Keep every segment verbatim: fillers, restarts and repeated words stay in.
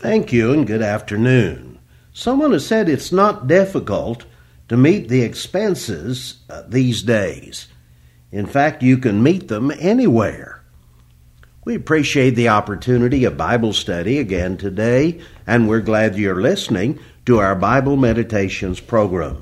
Thank you and good afternoon. Someone has said it's not difficult to meet the expenses uh, these days. In fact, you can meet them anywhere. We appreciate the opportunity of Bible study again today, and we're glad you're listening to our Bible Meditations program.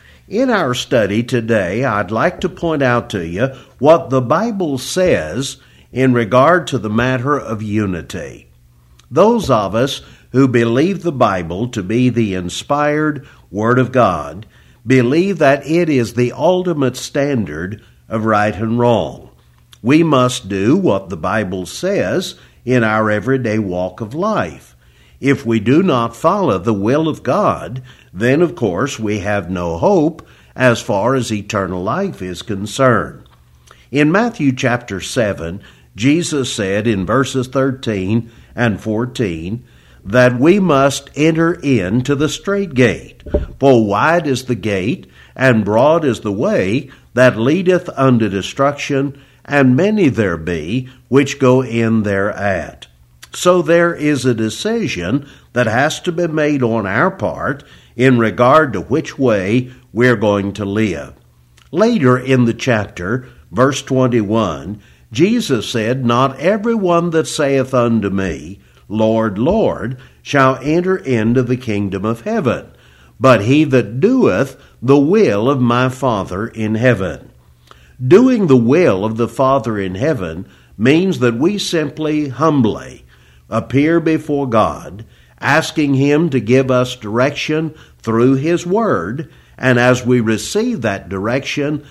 In our study today, I'd like to point out to you what the Bible says in regard to the matter of unity. Those of us who believe the Bible to be the inspired Word of God believe that it is the ultimate standard of right and wrong. We must do what the Bible says in our everyday walk of life. If we do not follow the will of God, then of course we have no hope as far as eternal life is concerned. In Matthew chapter seven, Jesus said in verses thirteen and fourteen that we must enter into the strait gate. For wide is the gate, and broad is the way that leadeth unto destruction, and many there be which go in thereat. So there is a decision that has to be made on our part in regard to which way we're going to live. Later in the chapter, verse twenty-one, Jesus said, Not every one that saith unto me, Lord, Lord, shall enter into the kingdom of heaven, but he that doeth the will of my Father in heaven. Doing the will of the Father in heaven means that we simply humbly appear before God, asking Him to give us direction through His Word, and as we receive that direction,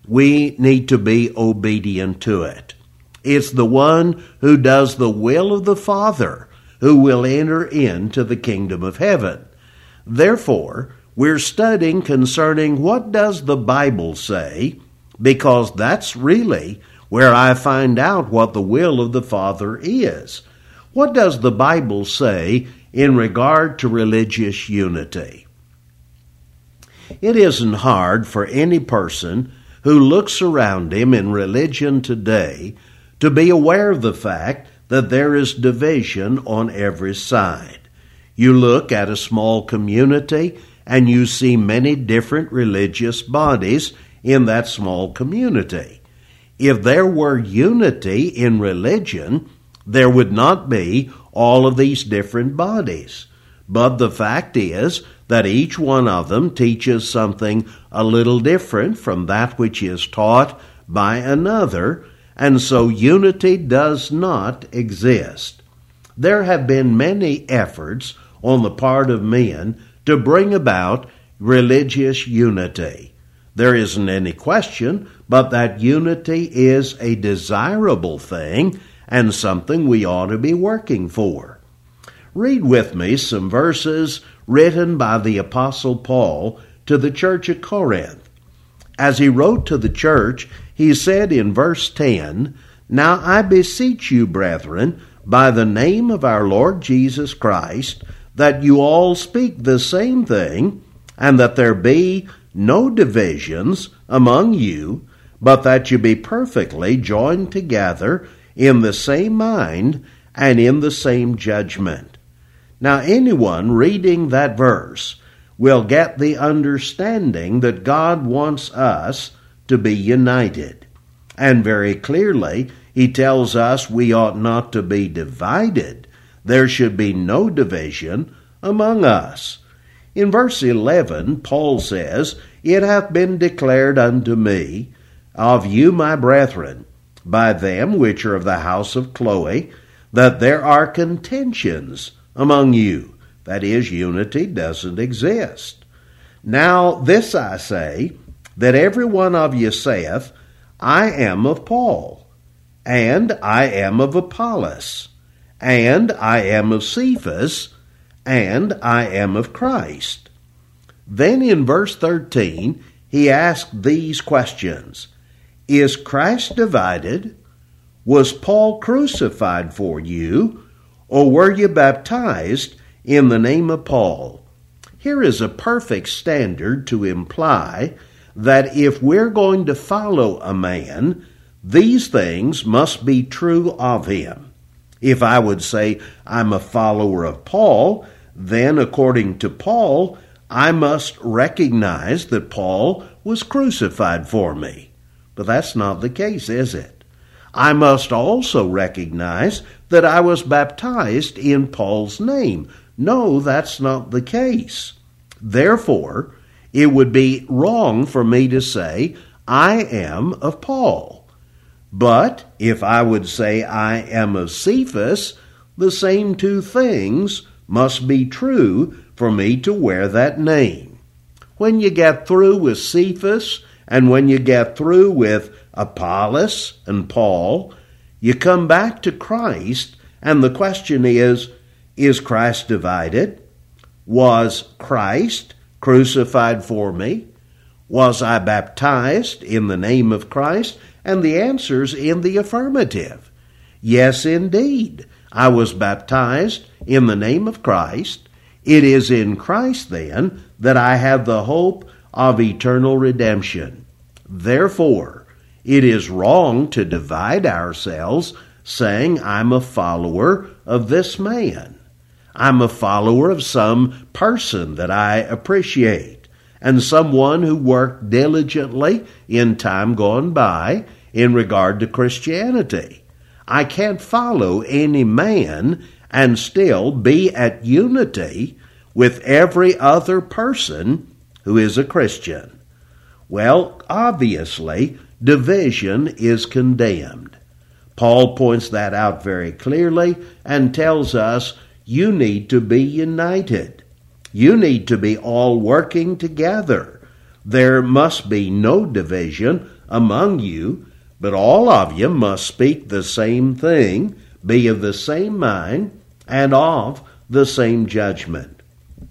we need to be obedient to it. It's the one who does the will of the Father who will enter into the kingdom of heaven. Therefore, we're studying concerning what does the Bible say, because that's really where I find out what the will of the Father is. What does the Bible say in regard to religious unity? It isn't hard for any person who looks around him in religion today to be aware of the fact that there is division on every side. You look at a small community and you see many different religious bodies in that small community. If there were unity in religion, there would not be all of these different bodies. But the fact is that each one of them teaches something a little different from that which is taught by another, and so unity does not exist. There have been many efforts on the part of men to bring about religious unity. There isn't any question but that unity is a desirable thing and something we ought to be working for. Read with me some verses written by the Apostle Paul to the church at Corinth. As he wrote to the church, he said in verse ten, Now I beseech you, brethren, by the name of our Lord Jesus Christ, that you all speak the same thing, and that there be no divisions among you, but that you be perfectly joined together in the same mind and in the same judgment. Now anyone reading that verse will get the understanding that God wants us to be united. And very clearly, he tells us we ought not to be divided. There should be no division among us. In verse eleven, Paul says, It hath been declared unto me of you, my brethren, by them which are of the house of Chloe, that there are contentions among you. That is, unity doesn't exist. Now this I say, that every one of you saith, I am of Paul, and I am of Apollos, and I am of Cephas, and I am of Christ. Then in verse thirteen, he asked these questions. Is Christ divided? Was Paul crucified for you? Or were you baptized in the name of Paul? Here is a perfect standard to imply that if we're going to follow a man, these things must be true of him. If I would say I'm a follower of Paul, then according to Paul, I must recognize that Paul was crucified for me. But that's not the case, is it? I must also recognize that I was baptized in Paul's name. No, that's not the case. Therefore, it would be wrong for me to say, I am of Paul. But if I would say I am of Cephas, the same two things must be true for me to wear that name. When you get through with Cephas, and when you get through with Apollos and Paul, you come back to Christ, and the question is, is Christ divided? Was Christ crucified for me? Was I baptized in the name of Christ? And the answer's in the affirmative. Yes, indeed. I was baptized in the name of Christ. It is in Christ, then, that I have the hope of eternal redemption. Therefore, it is wrong to divide ourselves, saying, I'm a follower of this man. I'm a follower of some person that I appreciate, and someone who worked diligently in time gone by in regard to Christianity. I can't follow any man and still be at unity with every other person who is a Christian. Well, obviously, division is condemned. Paul points that out very clearly and tells us you need to be united. You need to be all working together. There must be no division among you, but all of you must speak the same thing, be of the same mind, and of the same judgment.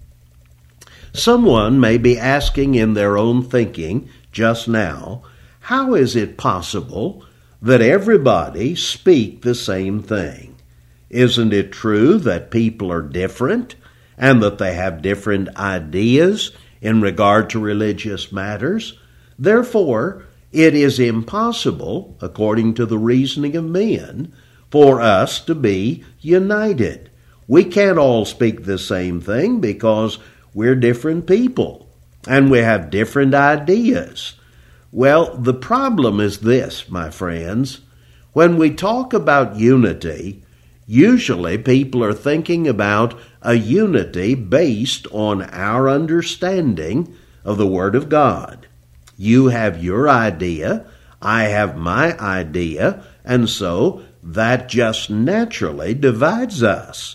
Someone may be asking in their own thinking just now, how is it possible that everybody speak the same thing? Isn't it true that people are different and that they have different ideas in regard to religious matters? Therefore, it is impossible, according to the reasoning of men, for us to be united. We can't all speak the same thing because we're different people and we have different ideas. Well, the problem is this, my friends. When we talk about unity, usually people are thinking about a unity based on our understanding of the Word of God. You have your idea, I have my idea, and so that just naturally divides us.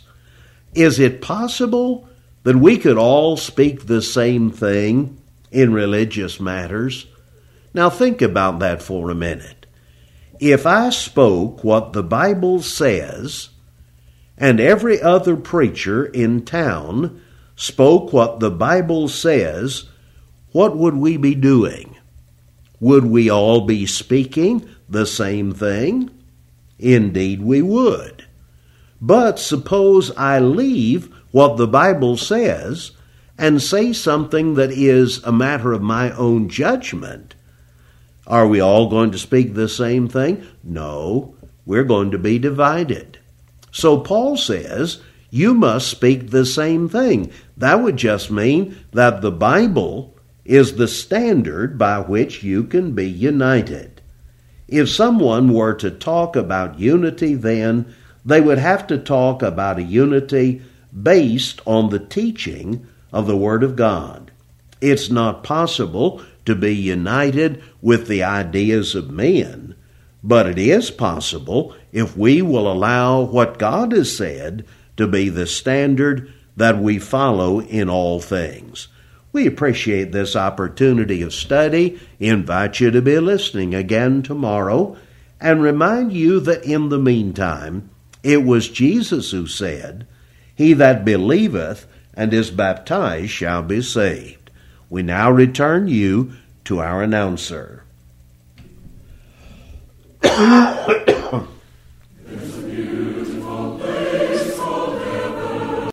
Is it possible that we could all speak the same thing in religious matters? Now think about that for a minute. If I spoke what the Bible says, and every other preacher in town spoke what the Bible says, what would we be doing? Would we all be speaking the same thing? Indeed we would. But suppose I leave what the Bible says and say something that is a matter of my own judgment. Are we all going to speak the same thing? No, we're going to be divided. So Paul says, you must speak the same thing. That would just mean that the Bible is the standard by which you can be united. If someone were to talk about unity, then they would have to talk about a unity based on the teaching of the Word of God. It's not possible to be united with the ideas of men, but it is possible if we will allow what God has said to be the standard that we follow in all things. We appreciate this opportunity of study, invite you to be listening again tomorrow, and remind you that in the meantime, it was Jesus who said, He that believeth and is baptized shall be saved. We now return you to our announcer.